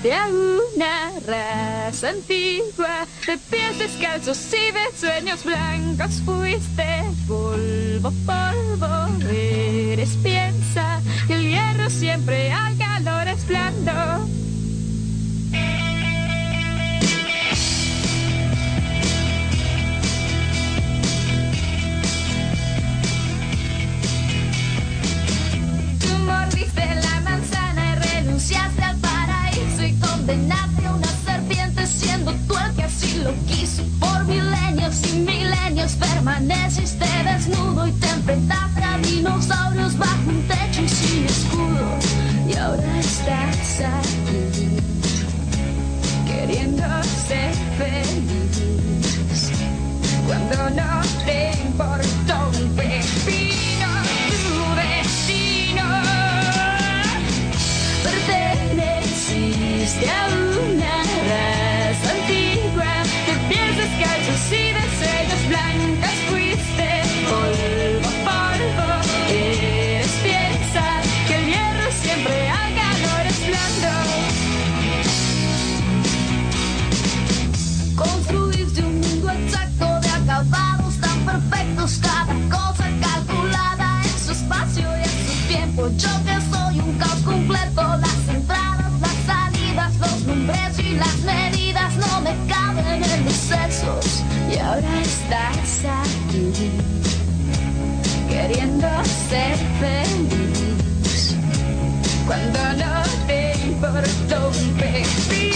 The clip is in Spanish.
Naciste a una raza antigua, de pies descalzos y de sueños blancos. Fuiste polvo, polvo, eres piensa que el hierro siempre al calor es blando. Tú mordiste la manzana y renunciaste al paraíso y condenaste a una serpiente siendo tú el que así lo quiso. Por milenios y milenios permaneciste desnudo y te enfrentaste a dinosaurios bajo un techo y sin escudo. Y ahora estás aquí, queriendo ser feliz, cuando no te importó un pepino tu destino. Perteneciste a una raza antigua, de pies descalzos y de sueños blancas. Fuiste polvo, polvo, eres piensa que el hierro siempre al calor es blando. Construiste un mundo exacto de acabados tan perfectos, cada cosa calculada en su espacio y en su tiempo. Yo que soy un caos completo, las entradas, las salidas, los nombres y las medidas no me caben en los sesos. Y ahora estás aquí, queriendo ser feliz, cuando no te importó un pepino.